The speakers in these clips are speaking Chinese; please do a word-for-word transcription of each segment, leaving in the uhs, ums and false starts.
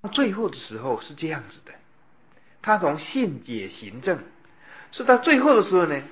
最后的时候是这样子的，他从信解行证，是到最后的时候呢，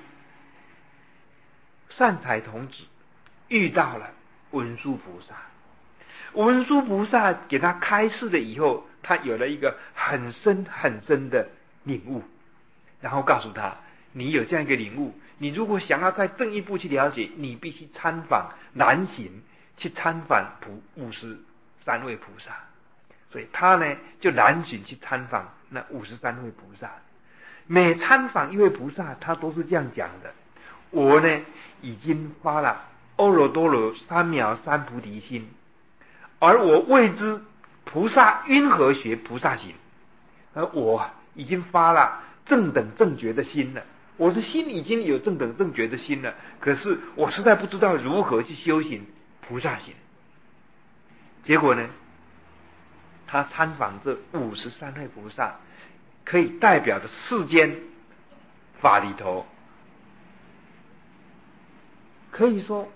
善财童子遇到了文殊菩萨，文殊菩萨给他开示了以后，他有了一个很深很深的领悟，然后告诉他，你有这样一个领悟，你如果想要再进一步去了解，你必须参访南行，去参访普五十三位菩萨。所以他呢就南巡去参访那五十三位菩萨，每参访一位菩萨，他都是这样讲的：我呢已经发了阿耨多罗三藐三菩提心，而我谓之菩萨因何学菩萨行？而我已经发了正等正觉的心了，我的心已经有正等正觉的心了，可是我实在不知道如何去修行菩萨行。结果呢，他参访这五十三位菩萨，可以代表的世间法里头，可以说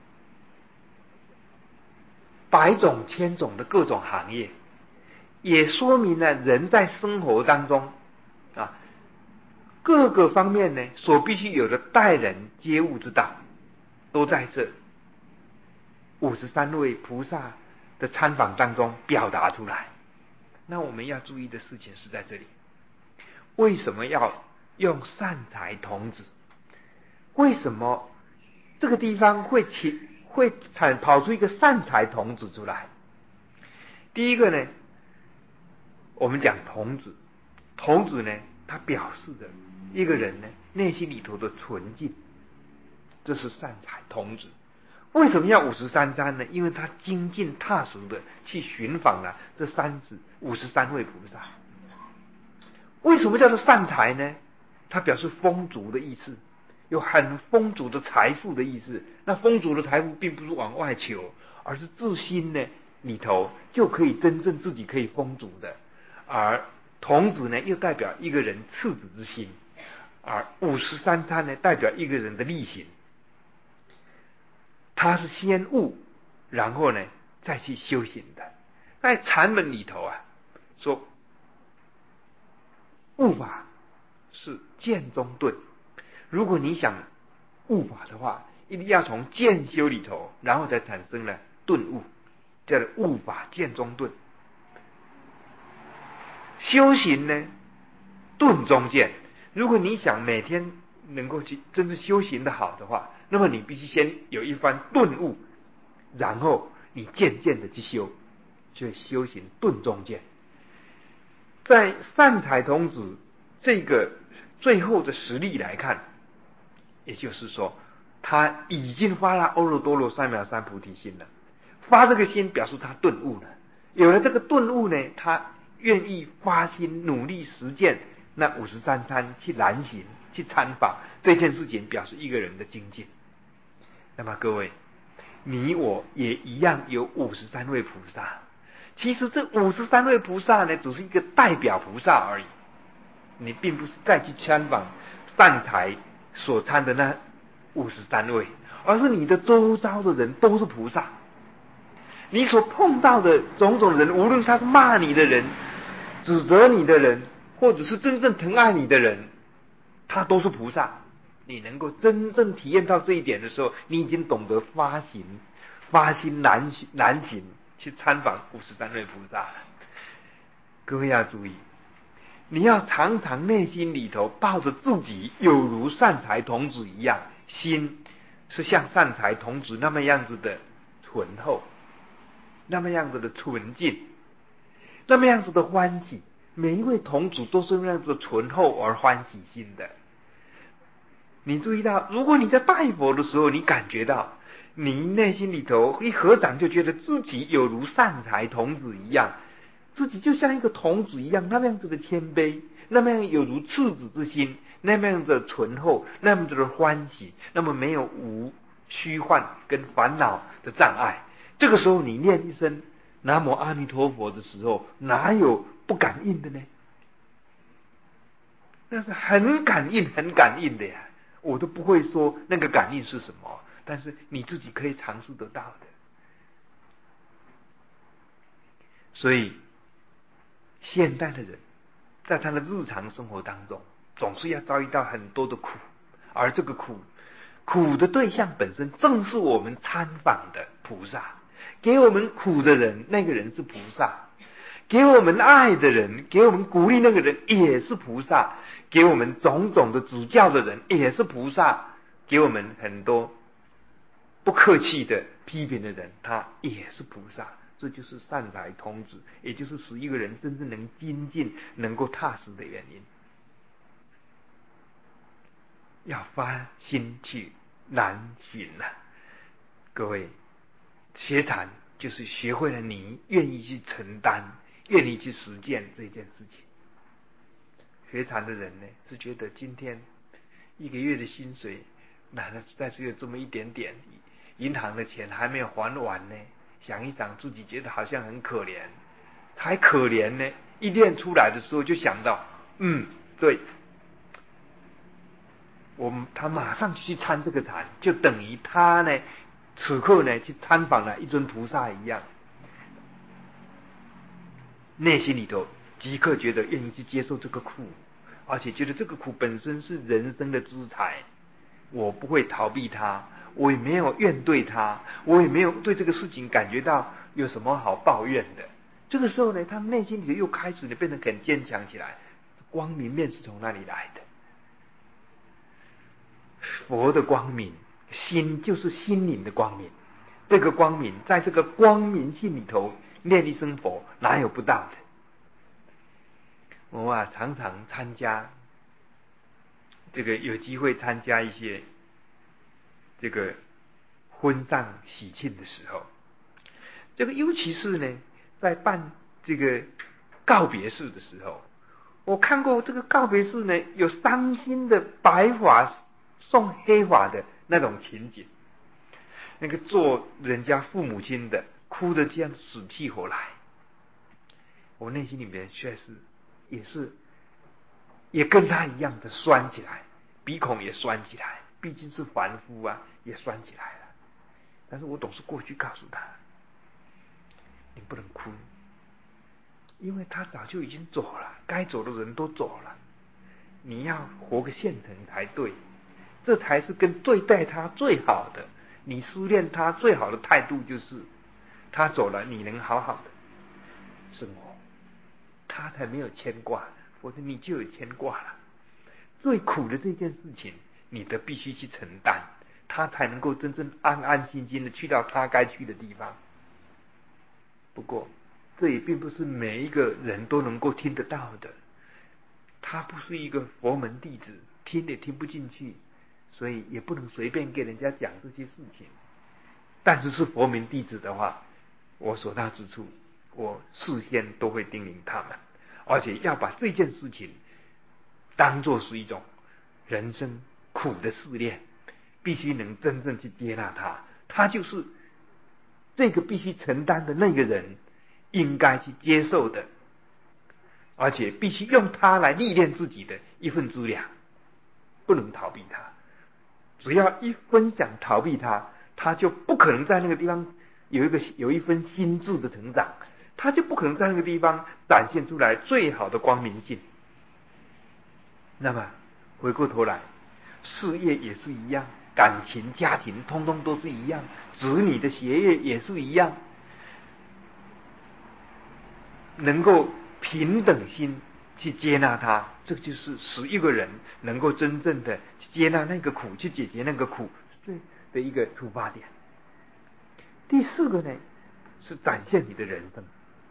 百种千种的各种行业，也说明了人在生活当中啊各个方面呢所必须有的待人接物之道，都在这五十三位菩萨的参访当中表达出来。那我们要注意的事情是在这里，为什么要用善财童子？为什么这个地方会起会产跑出一个善财童子出来？第一个呢，我们讲童子，童子呢，它表示的一个人呢内心里头的纯净，这是善财童子。为什么要五十三参呢？因为他精进踏实的去寻访了这三子五十三位菩萨。为什么叫做善财呢？它表示丰足的意思，有很丰足的财富的意思。那丰足的财富并不是往外求，而是自心呢里头就可以真正自己可以丰足的。而童子呢，又代表一个人赤子之心，而五十三参呢，代表一个人的力行。他是先悟，然后呢再去修行的。在禅门里头啊，说悟法是见中顿。如果你想悟法的话，一定要从见修里头，然后再产生了顿悟，叫做悟法见中顿。修行呢，顿中见。如果你想每天能够去真正修行的好的话，那么你必须先有一番顿悟，然后你渐渐的去修，就修行顿中见。在善财童子这个最后的实例来看，也就是说他已经发了阿耨多罗三藐三菩提心了。发这个心表示他顿悟了，有了这个顿悟呢，他愿意发心努力实践那五十三参去南行去参访，这件事情表示一个人的精进。那么各位，你我也一样有五十三位菩萨。其实这五十三位菩萨呢，只是一个代表菩萨而已。你并不是再去参访善财所参的那五十三位，而是你的周遭的人都是菩萨。你所碰到的种种人，无论他是骂你的人、指责你的人，或者是真正疼爱你的人，他都是菩萨。你能够真正体验到这一点的时候，你已经懂得发行发心南行南行去参访五十三位菩萨了。各位要注意，你要常常内心里头抱着自己有如善财童子一样，心是像善财童子那么样子的醇厚，那么样子的纯净，那么样子的欢喜。每一位童子都是那样子醇厚而欢喜心的。你注意到，如果你在拜佛的时候，你感觉到你内心里头一合掌，就觉得自己有如善财童子一样，自己就像一个童子一样，那么样子的谦卑，那么样有如赤子之心，那么样的醇厚，那么的欢喜，那么没有无虚幻跟烦恼的障碍。这个时候你念一声南无阿弥陀佛的时候，哪有不感应的呢？那是很感应很感应的呀，我都不会说那个感应是什么，但是你自己可以尝试得到的。所以现代的人在他的日常生活当中总是要遭遇到很多的苦，而这个苦苦的对象本身正是我们参访的菩萨。给我们苦的人，那个人是菩萨；给我们爱的人，给我们鼓励那个人也是菩萨；给我们种种的指教的人也是菩萨；给我们很多不客气的批评的人，他也是菩萨。这就是善财童子，也就是使一个人真正能精进、能够踏实的原因。要发心去难行啊！各位，学禅就是学会了你愿意去承担，愿意去实践这件事情。学禅的人呢，是觉得今天一个月的薪水哪能再只有这么一点点，银行的钱还没有还完呢，想一想自己觉得好像很可怜，才可怜呢。一练出来的时候就想到，嗯，对，我们他马上就去参这个禅，就等于他呢此刻呢去参访了一尊菩萨一样，内心里头即刻觉得愿意去接受这个苦，而且觉得这个苦本身是人生的资财，我不会逃避它，我也没有怨对它，我也没有对这个事情感觉到有什么好抱怨的。这个时候呢，他们内心里头又开始呢变得很坚强起来，光明面是从那里来的。佛的光明，心就是心灵的光明，这个光明在这个光明性里头念一声佛，哪有不到的？我啊常常参加这个有机会参加一些这个婚丧喜庆的时候，这个尤其是呢在办这个告别式的时候，我看过这个告别式呢有伤心的白发送黑发的那种情景，那个做人家父母亲的哭得这样死去活来，我内心里面确实也是也跟他一样的酸起来，鼻孔也酸起来，毕竟是凡夫啊，也酸起来了。但是我总是过去告诉他，你不能哭，因为他早就已经走了，该走的人都走了，你要活个现成才对，这才是跟对待他最好的。你思念他最好的态度就是他走了你能好好的生活，他才没有牵挂，否则你就有牵挂了。最苦的这件事情你得必须去承担，他才能够真正安安心心的去到他该去的地方。不过这也并不是每一个人都能够听得到的，他不是一个佛门弟子，听也听不进去，所以也不能随便给人家讲这些事情。但是是佛门弟子的话，我所到之处我事先都会叮咛他们，而且要把这件事情当作是一种人生苦的试炼，必须能真正去接纳他，他就是这个必须承担的那个人应该去接受的，而且必须用它来历练自己的一份资粮，不能逃避它。只要一分想逃避它，他就不可能在那个地方有一个有一分心智的成长，他就不可能在那个地方展现出来最好的光明性。那么回过头来，事业也是一样，感情家庭通通都是一样，子女的学业也是一样，能够平等心去接纳他，这就是使一个人能够真正的去接纳那个苦，去解决那个苦最的一个出发点。第四个呢，是展现你的人生。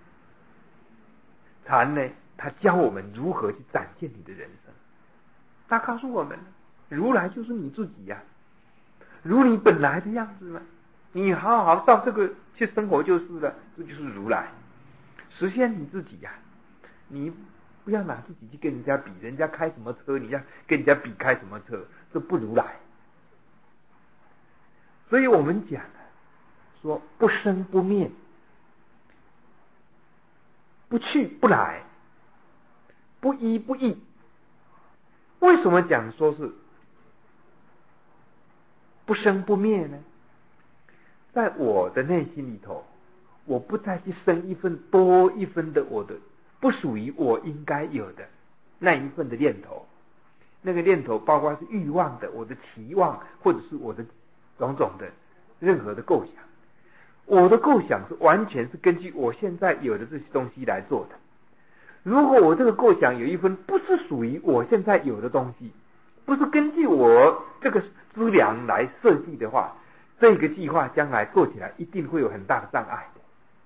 禅呢，他教我们如何去展现你的人生。他告诉我们，如来就是你自己呀、啊，如你本来的样子嘛，你好好照这个去生活就是了，这就是如来，实现你自己呀、啊。你不要拿自己去跟人家比，人家开什么车，你要跟人家比开什么车，这不如来。所以我们讲说不生不灭，不去不来，不依不异。为什么讲说是不生不灭呢？在我的内心里头，我不再去生一分多一分的我的不属于我应该有的那一份的念头。那个念头包括是欲望的，我的期望，或者是我的种种的任何的构想。我的构想是完全是根据我现在有的这些东西来做的。如果我这个构想有一份不是属于我现在有的东西，不是根据我这个资粮来设计的话，这个计划将来做起来一定会有很大的障碍的。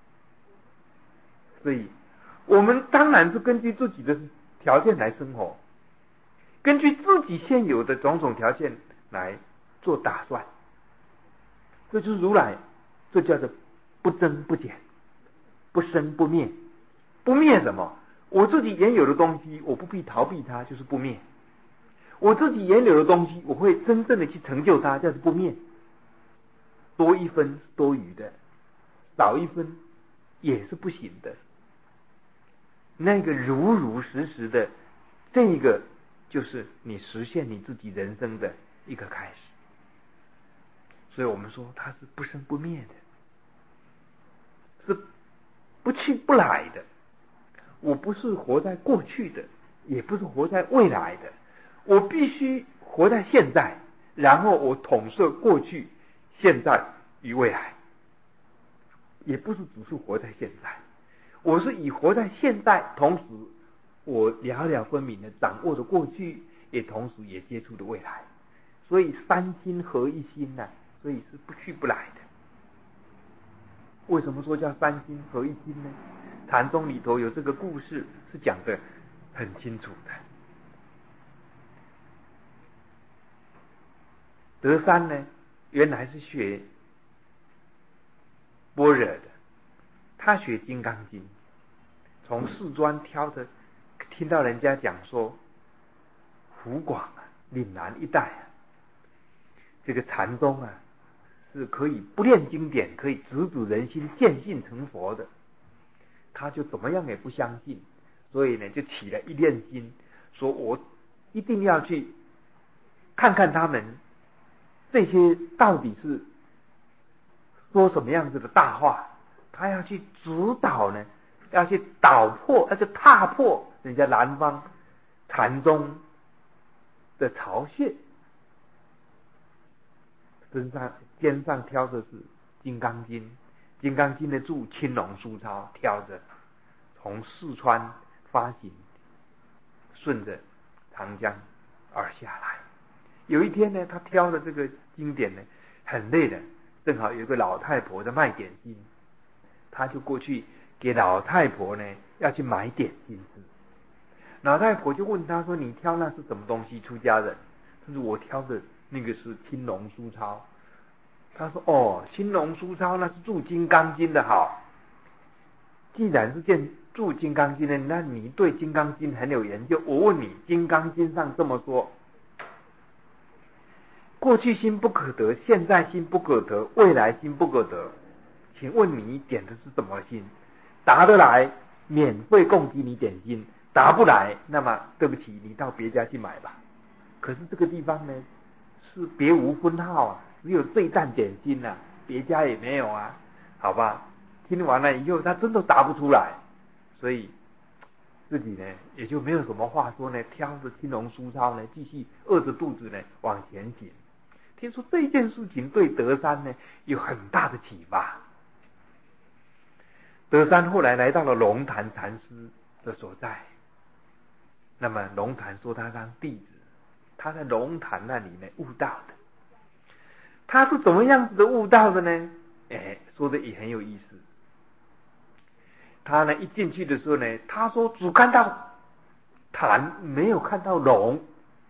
所以我们当然是根据自己的条件来生活，根据自己现有的种种条件来做打算。这就是如来，这叫做不增不减，不生不灭。不灭什么？我自己原有的东西，我不必逃避它，就是不灭。我自己原有的东西，我会真正的去成就它，叫做不灭。多一分是多余的，少一分也是不行的。那个如如实实的，这个就是你实现你自己人生的一个开始。所以我们说它是不生不灭的，是不去不来的。我不是活在过去的，也不是活在未来的，我必须活在现在，然后我统摄过去、现在与未来。也不是只是活在现在，我是以活在现在，同时我了了分明的掌握着过去，也同时也接触着未来。所以三心合一心呢、啊，所以是不去不来的。为什么说叫三心合一心呢？禅宗里头有这个故事，是讲得很清楚的。德山呢，原来是学般若的，他学金刚经，从四川挑的，听到人家讲说，湖广啊、岭南一带啊，这个禅宗啊，是可以不念经典，可以直指人心，见性成佛的。他就怎么样也不相信，所以呢，就起了一念心，说我一定要去看看他们这些到底是说什么样子的大话，他要去指导呢，要去捣破，要去踏破人家南方禅宗的巢穴。身上肩上挑的是金刚经，金刚经的注青龙书抄，挑着从四川发行，顺着长江而下来。有一天呢，他挑的这个经典呢，很累的，正好有一个老太婆在卖点心，他就过去给老太婆呢要去买点心吃。老太婆就问他说：“你挑那是什么东西？出家人？”他说：“我挑的那个是青龙书抄。”他说：“哦，青龙书抄那是注金刚经的好。既然是见注金刚经的，那你对金刚经很有研究。我问你，金刚经上这么说，过去心不可得，现在心不可得，未来心不可得。请问你点的是什么心？答得来，免费供给你点心；答不来，那么对不起，你到别家去买吧。可是这个地方呢，是别无分号啊，只有这一担点心啊，别家也没有啊，好吧？听完了以后，他真的答不出来，所以自己呢也就没有什么话说呢，挑着青龙书抄呢，继续饿着肚子呢往前行。听说这件事情对德山呢有很大的启发。德山后来来到了龙潭禅师的所在，那么龙潭说他当弟子，他在龙潭那里呢悟道的。他是怎么样子的悟道的呢？哎，说的也很有意思。他呢一进去的时候呢，他说只看到潭，没有看到龙。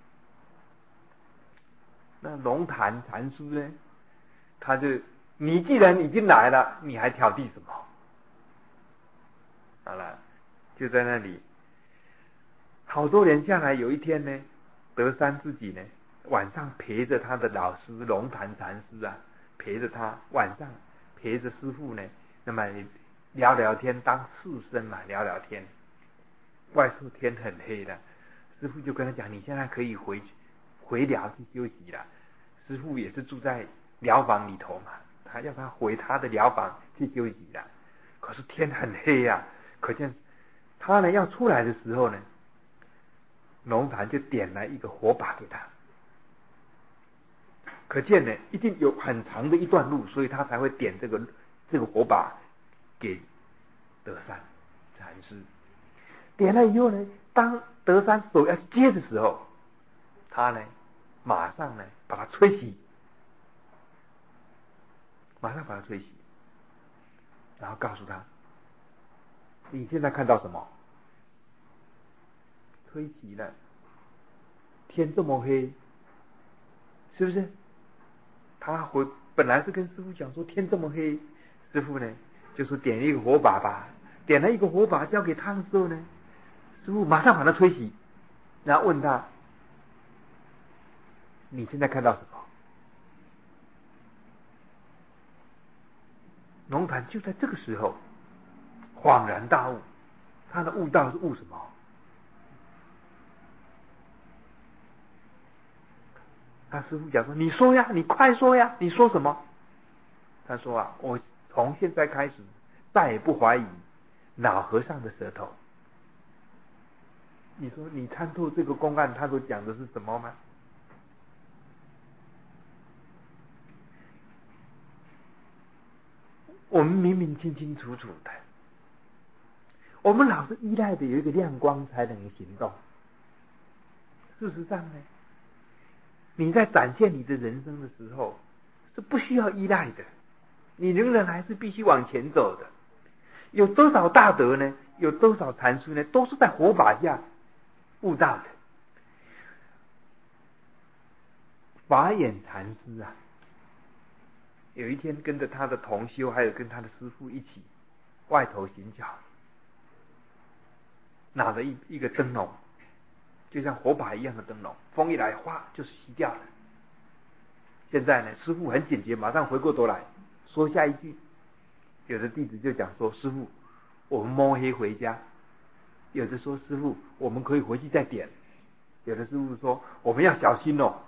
那龙潭禅师呢，他就你既然已经来了，你还挑剔什么？好了，就在那里，好多年下来，有一天呢，德山自己呢晚上陪着他的老师龙潭禅师啊，陪着他晚上陪着师父呢，那么聊聊天，当士生嘛，聊聊天。外头天很黑了，师父就跟他讲：“你现在可以回回寮去休息了。”师父也是住在寮房里头嘛，他要他回他的寮房去休息了。可是天很黑啊，可见他呢要出来的时候呢，龙潭就点了一个火把给他。可见呢，一定有很长的一段路，所以他才会点这个这个火把给德山禅师。点了以后呢，当德山手要接的时候，他呢马上呢把它吹熄，马上把它吹熄，然后告诉他：你现在看到什么？吹熄了，天这么黑，是不是？他回本来是跟师父讲说天这么黑，师父呢就说点一个火把吧，点了一个火把交给他的时候呢，师父马上把它吹熄，然后问他：你现在看到什么？龙潭就在这个时候恍然大悟，他的悟道是悟什么？他师父讲说：你说呀，你快说呀，你说什么？他说啊，我从现在开始再也不怀疑老和尚的舌头。你说你参透这个公案，他所讲的是什么吗？我们明明清清楚楚的，我们老是依赖的有一个亮光才能行动。事实上呢，你在展现你的人生的时候是不需要依赖的，你仍然还是必须往前走的。有多少大德呢？有多少禅师呢？都是在火把下悟道的。法眼禅师啊，有一天跟着他的同修，还有跟他的师父一起外头行脚，拿着一一个灯笼，就像火把一样的灯笼，风一来，哗就是熄掉了。现在呢，师父很警觉，马上回过头来说下一句。有的弟子就讲说：师父，我们摸黑回家。有的说：师父，我们可以回去再点。有的师父说：我们要小心哦。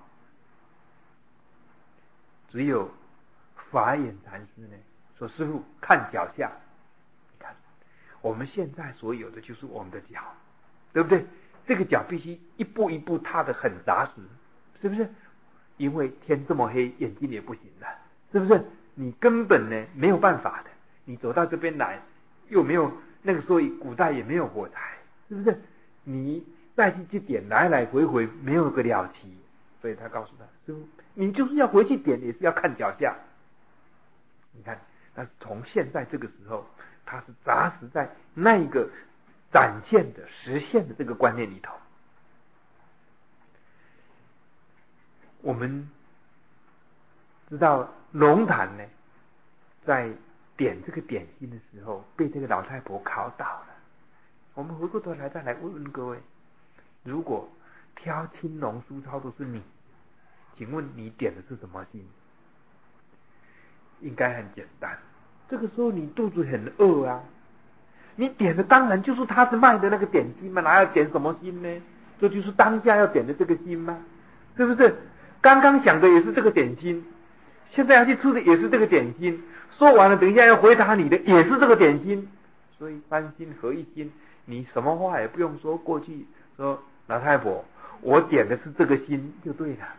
只有法眼禅师呢说：师父，看脚下。你看，我们现在所有的就是我们的脚，对不对？这个脚必须一步一步踏得很扎实，是不是？因为天这么黑，眼睛也不行了，是不是？你根本呢没有办法的。你走到这边来，又没有那个时候古代也没有火柴，是不是？你再去去点，来来回回没有个了期。所以他告诉他：师父，你就是要回去点，也是要看脚下。你看，那从现在这个时候，他是扎实在那一个展现的、实现的这个观念里头。我们知道龙潭呢，在点这个点心的时候，被这个老太婆考倒了。我们回过头来再来问问各位：如果挑青龙书抄的是你，请问你点的是什么心？应该很简单。这个时候你肚子很饿啊，你点的当然就是他是卖的那个点心嘛，哪要点什么心呢？这就是当下要点的这个心吗？是不是？刚刚想的也是这个点心，现在要去吃的也是这个点心，说完了等一下要回答你的也是这个点心，所以三心合一心，你什么话也不用说，过去说老太婆，我点的是这个心就对了。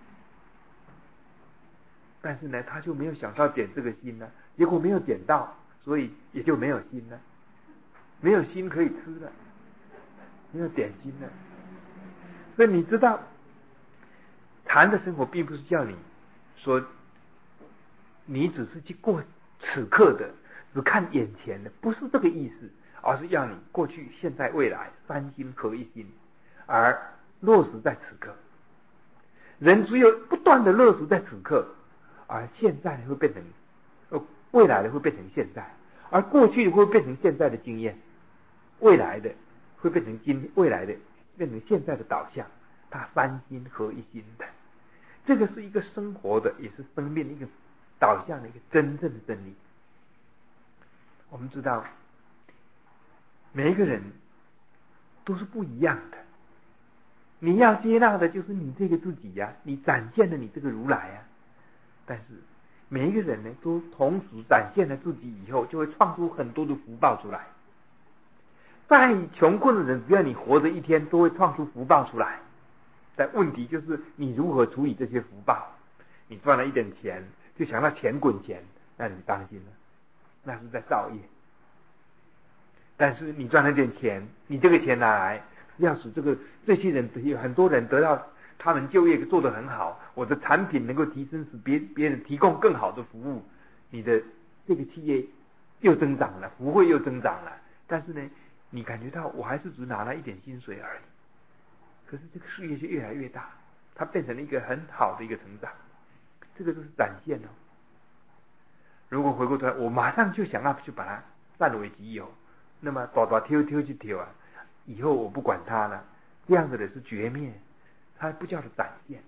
但是呢，他就没有想到点这个心呢，结果没有点到，所以也就没有心了，没有心可以吃了，没有点心了。所以你知道，禅的生活并不是叫你说你只是去过此刻的，只看眼前的，不是这个意思，而是要你过去、现在、未来三心合一心，而落实在此刻。人只有不断的落实在此刻，而现在会变成呃，未来的会变成现在，而过去会变成现在的经验，未来的会变成今未来的变成现在的导向，它三心合一心的，这个是一个生活的，也是生命的一个导向的一个真正的真理。我们知道，每一个人都是不一样的，你要接纳的就是你这个自己呀、啊，你展现了你这个如来啊。但是每一个人呢，都同时展现了自己以后，就会创出很多的福报出来。 再穷困的人，只要你活着一天，都会创出福报出来。但问题就是你如何处理这些福报？你赚了一点钱，就想到钱滚钱，那你当心了，那是在造业。但是你赚了点钱，你这个钱拿来要使这个这些人有很多人得到他们就业做得很好，我的产品能够提升，使别别人提供更好的服务，你的这个企业又增长了，福慧又增长了。但是呢，你感觉到我还是只拿了一点薪水而已，可是这个事业就越来越大，它变成了一个很好的一个成长，这个就是展现哦。如果回过头来，我马上就想要去把它占为己有，那么大大挑挑去挑啊，以后我不管它了，这样子的是绝灭，它不叫做展现，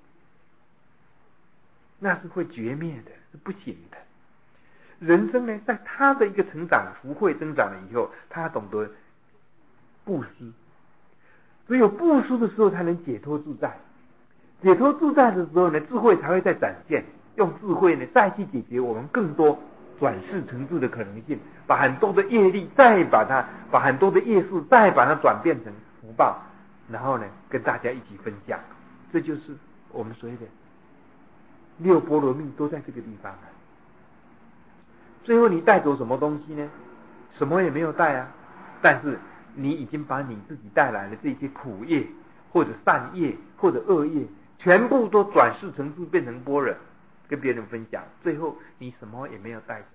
那是会绝灭的，是不行的。人生呢，在他的一个成长福慧增长了以后，他懂得布施，只有布施的时候才能解脱自在，解脱自在的时候呢，智慧才会再展现，用智慧呢再去解决我们更多转世成智的可能性，把很多的业力再把它把很多的业事再把它转变成福报，然后呢跟大家一起分享。这就是我们所谓的六波罗蜜都在这个地方啊。最后你带走什么东西呢？什么也没有带啊，但是你已经把你自己带来的这些苦业或者善业或者恶业全部都转世成智，变成般若，跟别人分享，最后你什么也没有带走。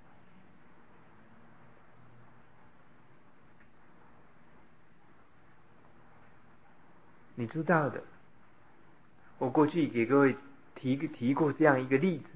你知道的，我过去给各位提提过这样一个例子，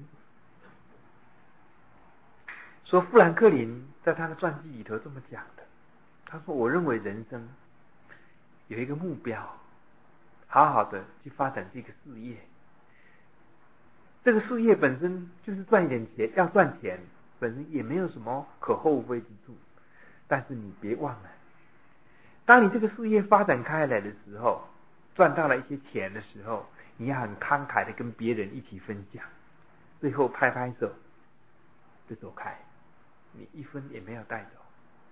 说富兰克林在他的传记里头这么讲的，他说我认为人生有一个目标，好好的去发展这个事业，这个事业本身就是赚一点钱，要赚钱本身也没有什么可厚非之处，但是你别忘了，当你这个事业发展开来的时候，赚到了一些钱的时候，你要很慷慨的跟别人一起分享，最后拍拍手就走开，你一分也没有带走。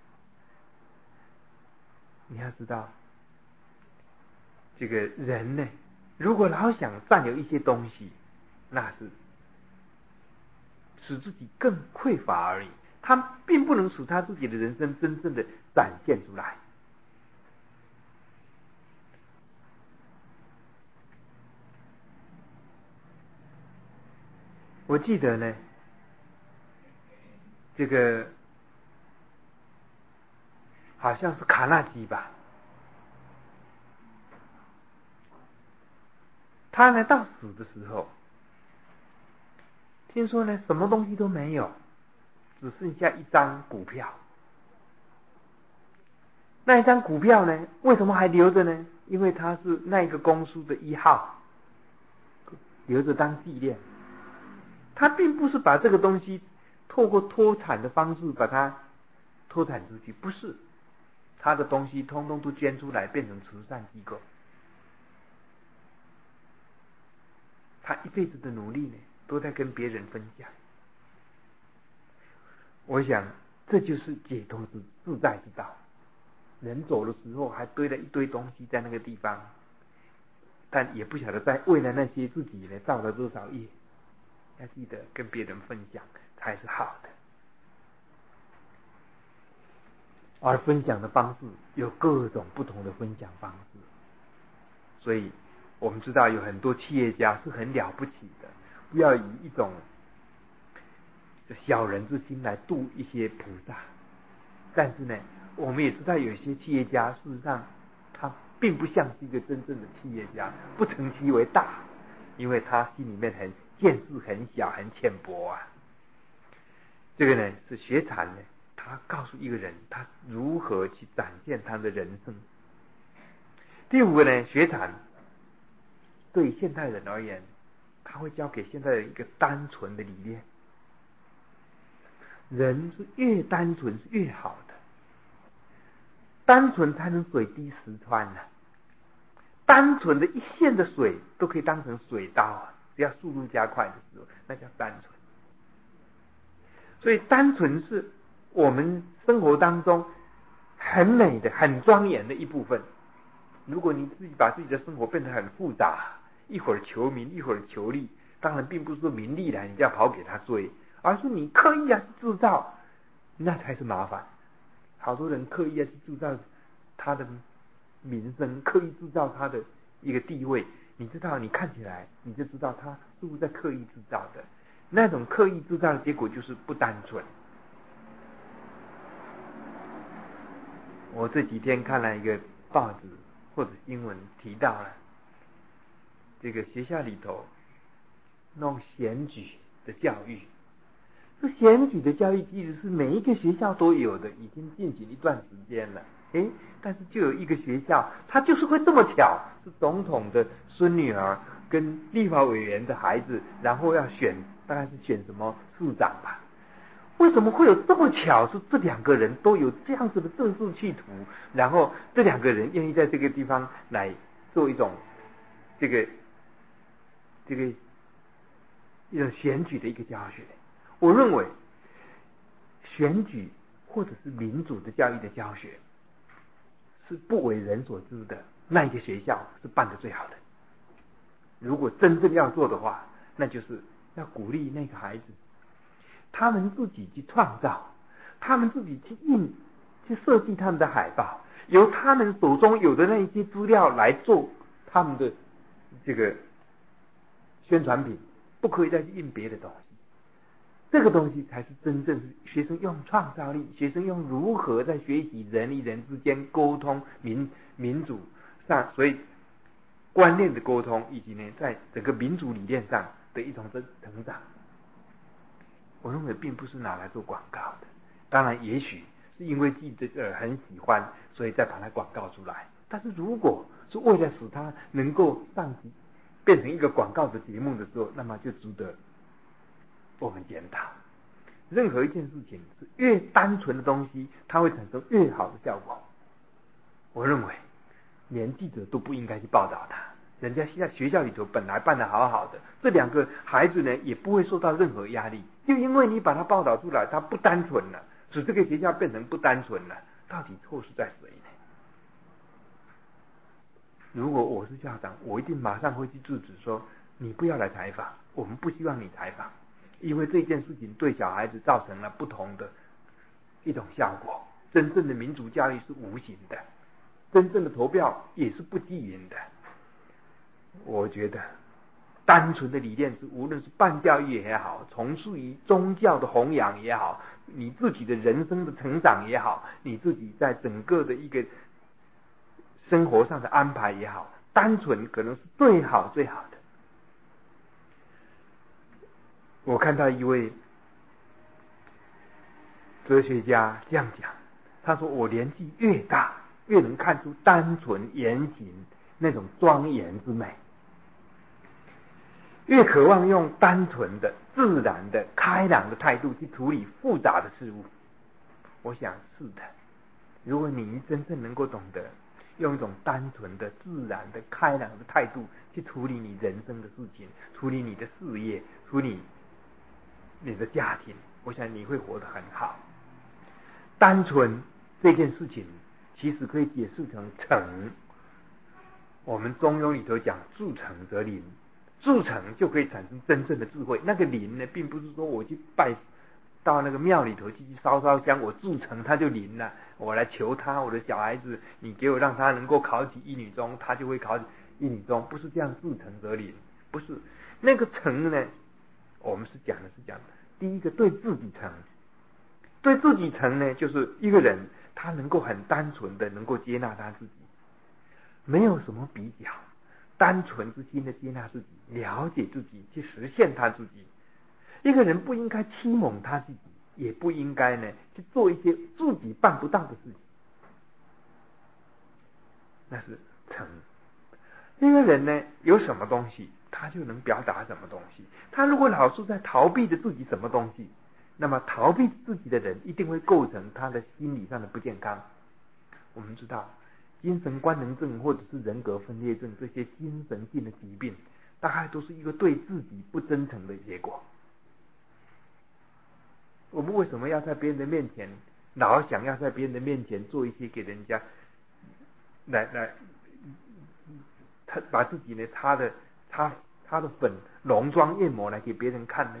你要知道，这个人呢，如果老想占有一些东西，那是使自己更匮乏而已，他并不能使他自己的人生真正的展现出来。我记得呢，这个好像是卡纳基吧，他呢到死的时候，听说呢什么东西都没有，只剩下一张股票。那一张股票呢，为什么还留着呢？因为他是那一个公司的一号，留着当纪念。他并不是把这个东西透过脱产的方式把它脱产出去，不是，他的东西通通都捐出来变成慈善机构。他一辈子的努力呢，都在跟别人分享。我想这就是解脱之自在之道。人走的时候还堆了一堆东西在那个地方，但也不晓得在为了那些自己呢造了多少业。要记得跟别人分享才是好的，而分享的方式有各种不同的分享方式，所以我们知道有很多企业家是很了不起的，不要以一种小人之心来度一些菩萨。但是呢，我们也知道有些企业家事实上他并不像是一个真正的企业家，不成其为大，因为他心里面很见识很小很浅薄啊。这个呢是学禅呢，他告诉一个人他如何去展现他的人生。第五个呢，学禅对现代人而言，他会教给现代人一个单纯的理念，人是越单纯是越好的，单纯才能水滴石穿啊，单纯的一线的水都可以当成水刀啊，只要速度加快的时候，那叫单纯。所以单纯是我们生活当中很美的、很庄严的一部分。如果你自己把自己的生活变得很复杂，一会儿求名，一会儿求利，当然并不是说名利来你就要跑给他追，而是你刻意要去制造，那才是麻烦。好多人刻意要去制造他的名声，刻意制造他的一个地位，你知道，你看起来你就知道他是不是在刻意制造的。那种刻意制造的结果就是不单纯。我这几天看了一个报纸或者新闻提到了这个学校里头弄选举的教育。这选举的教育其实是每一个学校都有的，已经进行一段时间了。诶，但是就有一个学校，它就是会这么巧，是总统的孙女儿跟立法委员的孩子，然后要选，大概是选什么市长吧。为什么会有这么巧？是这两个人都有这样子的政治企图，然后这两个人愿意在这个地方来做一种这个这个一种选举的一个教学。我认为选举或者是民主的教育的教学是不为人所知的，那一个学校是办得最好的。如果真正要做的话，那就是要鼓励那个孩子，他们自己去创造，他们自己去印、去设计他们的海报，由他们手中有的那一些资料来做他们的这个宣传品，不可以再去印别的东西。这个东西才是真正是学生用创造力，学生用如何在学习人与人之间沟通、民民主上，所以观念的沟通，以及呢在整个民主理念上的一种成长。我认为并不是拿来做广告的，当然也许是因为记者很喜欢，所以再把它广告出来。但是如果是为了使它能够上集变成一个广告的节目的时候，那么就值得我们检讨。任何一件事情是越单纯的东西，它会产生越好的效果。我认为连记者都不应该去报道它，人家现在学校里头本来办得好好的，这两个孩子呢也不会受到任何压力，就因为你把它报道出来，它不单纯了，使这个学校变成不单纯了，到底错是在谁呢？如果我是校长，我一定马上会去制止说，你不要来采访，我们不希望你采访，因为这件事情对小孩子造成了不同的一种效果。真正的民主教育是无形的，真正的投票也是不记名的。我觉得单纯的理念是，无论是办教育也好，从事于宗教的弘扬也好，你自己的人生的成长也好，你自己在整个的一个生活上的安排也好，单纯可能是最好最好的。我看到一位哲学家这样讲，他说，我年纪越大，越能看出单纯严谨那种庄严之美，越渴望用单纯的、自然的、开朗的态度去处理复杂的事物。我想是的，如果你真正能够懂得用一种单纯的、自然的、开朗的态度去处理你人生的事情，处理你的事业，处理你的家庭，我想你会活得很好。单纯这件事情其实可以解释成诚，我们中庸里头讲助诚则灵，助诚就可以产生真正的智慧。那个灵呢，并不是说我去拜到那个庙里头去烧烧香，我助诚他就灵了，我来求他，我的小孩子你给我让他能够考起一女中，他就会考起一女中，不是这样助诚则灵，不是。那个诚呢，我们是讲的是讲第一个对自己诚，对自己诚呢，就是一个人他能够很单纯的能够接纳他自己，没有什么比较，单纯之心的接纳自己，了解自己，去实现他自己。一个人不应该欺蒙他自己，也不应该呢去做一些自己办不到的事情，那是诚。一个人呢有什么东西，他就能表达什么东西。他如果老是在逃避着自己什么东西，那么逃避自己的人一定会构成他的心理上的不健康。我们知道精神官能症或者是人格分裂症，这些精神性的疾病大概都是一个对自己不真诚的结果。我们为什么要在别人的面前老想要在别人的面前做一些给人家来来，他把自己呢擦的擦擦的粉浓妆艳抹来给别人看呢？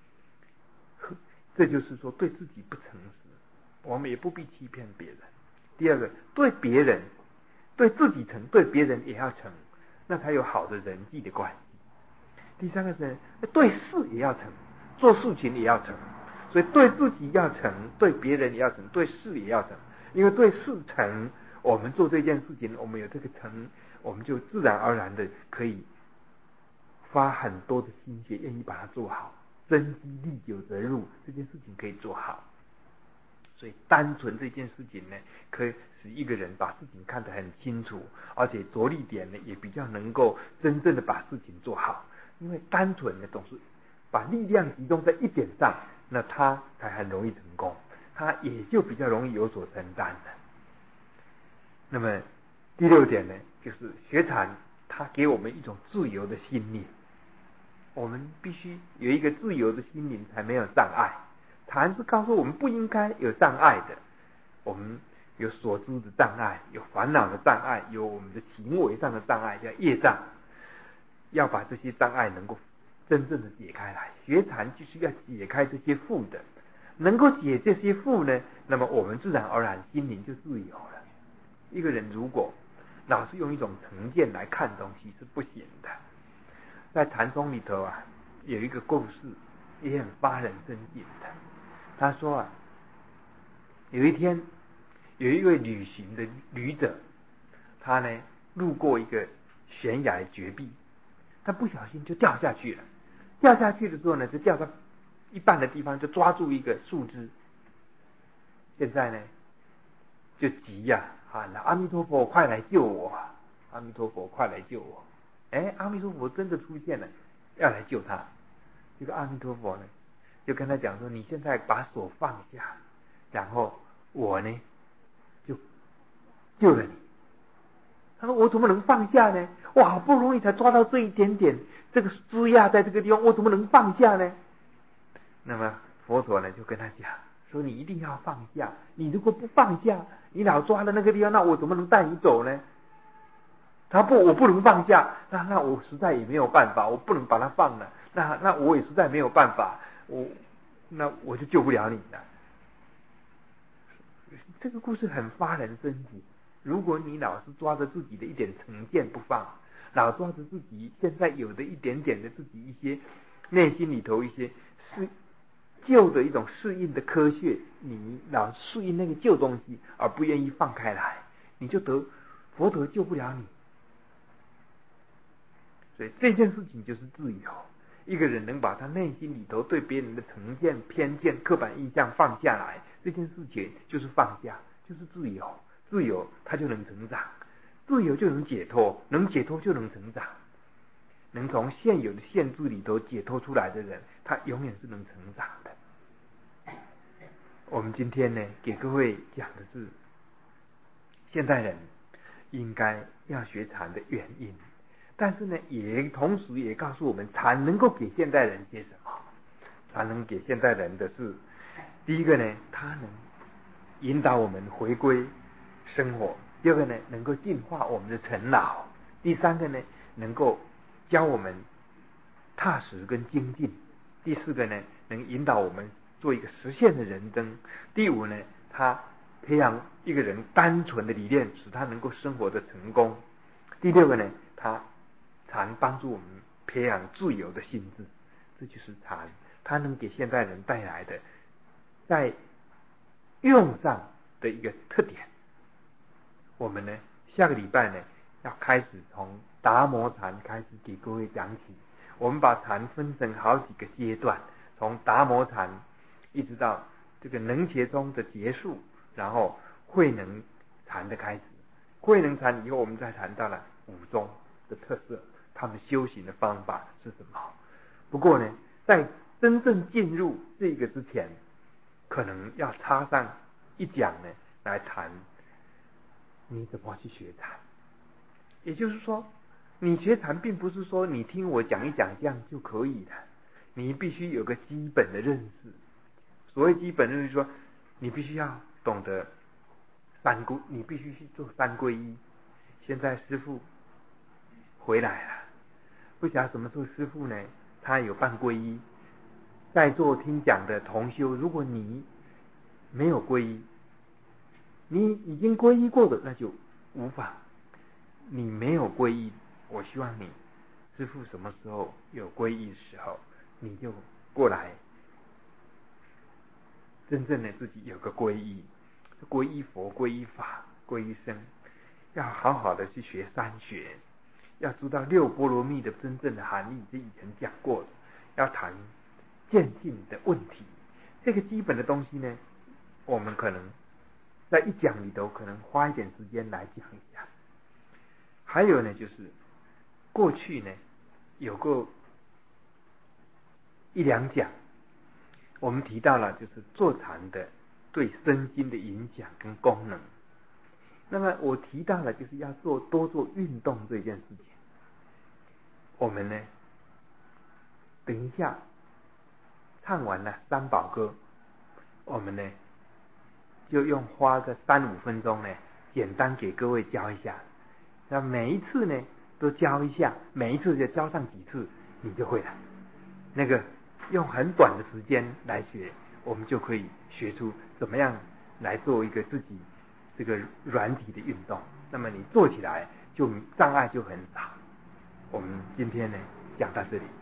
这就是说对自己不诚实，我们也不必欺骗别人。第二个，对别人对自己诚，对别人也要诚，那才有好的人际的关系。第三个是对事也要诚，做事情也要诚，所以对自己要诚，对别人也要诚，对事也要诚。因为对事诚，我们做这件事情，我们有这个诚，我们就自然而然的可以花很多的心血，愿意把它做好。真机历久则入，这件事情可以做好。所以单纯这件事情呢，可以使一个人把事情看得很清楚，而且着力点呢也比较能够真正的把事情做好。因为单纯呢总是把力量集中在一点上，那他才很容易成功，他也就比较容易有所承担了。那么第六点呢，就是学禅它给我们一种自由的心灵。我们必须有一个自由的心灵，才没有障碍。禅是告诉我们不应该有障碍的。我们有所知的障碍，有烦恼的障碍，有我们的行为上的障碍，叫业障。要把这些障碍能够真正的解开来，学禅就是要解开这些缚的。能够解这些缚呢，那么我们自然而然心灵就自由了。一个人如果老是用一种成见来看东西是不行的。在禅宗里头啊，有一个故事也很发人深省的。他说啊，有一天有一位旅行的旅者，他呢路过一个悬崖绝壁，他不小心就掉下去了。掉下去的时候呢，就掉到一半的地方，就抓住一个树枝。现在呢就急呀、啊，喊了阿弥陀佛，快来救我！阿弥陀佛，快来救我！哎，阿弥陀佛真的出现了，要来救他。这个阿弥陀佛呢，就跟他讲说：“你现在把手放下，然后我呢就救了你。”他说：“我怎么能放下呢？我好不容易才抓到这一点点，这个枝桠在这个地方，我怎么能放下呢？”那么佛陀呢就跟他讲说：“你一定要放下，你如果不放下，你老抓的那个地方，那我怎么能带你走呢？”他不，我不能放下，那那我实在也没有办法，我不能把它放了，那那我也实在没有办法，我那我就救不了你了。这个故事很发人深省。如果你老是抓着自己的一点成见不放，老抓着自己现在有的一点点的自己一些内心里头一些是旧的一种适应的科学，你老适应那个旧东西而不愿意放开来，你就得佛陀救不了你。所以这件事情就是自由。一个人能把他内心里头对别人的成见、偏见、刻板印象放下来，这件事情就是放下，就是自由。自由他就能成长，自由就能解脱，能解脱就能成长。能从现有的限制里头解脱出来的人，他永远是能成长的。我们今天呢，给各位讲的是现代人应该要学禅的原因。但是呢，也同时也告诉我们，禅能够给现代人些什么？禅能给现代人的是，第一个呢，它能引导我们回归生活；第二个呢，能够净化我们的尘恼；第三个呢，能够教我们踏实跟精进；第四个呢，能引导我们做一个实现的人生；第五呢，它培养一个人单纯的理念，使他能够生活的成功；第六个呢，它禅帮助我们培养自由的心智。这就是禅，它能给现代人带来的在用上的一个特点。我们呢，下个礼拜呢，要开始从达摩禅开始给各位讲起。我们把禅分成好几个阶段，从达摩禅一直到这个能伽宗的结束，然后慧能禅的开始。慧能禅以后，我们再谈到了五宗的特色，他们修行的方法是什么？不过呢，在真正进入这个之前，可能要插上一讲呢，来谈你怎么去学禅。也就是说，你学禅并不是说你听我讲一讲这样就可以的，你必须有个基本的认识。所谓基本认识，说你必须要懂得三皈，你必须去做三皈依。现在师父回来了，不晓得什么时候师父呢？他有办皈依。在座听讲的同修，如果你没有皈依，你已经皈依过的那就无妨。你没有皈依，我希望你师父什么时候有皈依的时候，你就过来，真正的自己有个皈依，皈依佛、皈依法、皈依僧，要好好的去学三学，要知道六波罗蜜的真正的含义，这以前讲过的。要谈渐进的问题，这个基本的东西呢，我们可能在一讲里头可能花一点时间来讲一下。还有呢，就是过去呢有过一两讲，我们提到了就是坐禅的对身心的影响跟功能。那么我提到了就是要做多做运动这件事情。我们呢等一下唱完了三宝歌，我们呢就用花个三五分钟呢，简单给各位教一下。那每一次呢都教一下，每一次就教上几次，你就会了。那个用很短的时间来学，我们就可以学出怎么样来做一个自己这个软体的运动。那么你做起来就障碍就很少。我们今天呢讲到这里。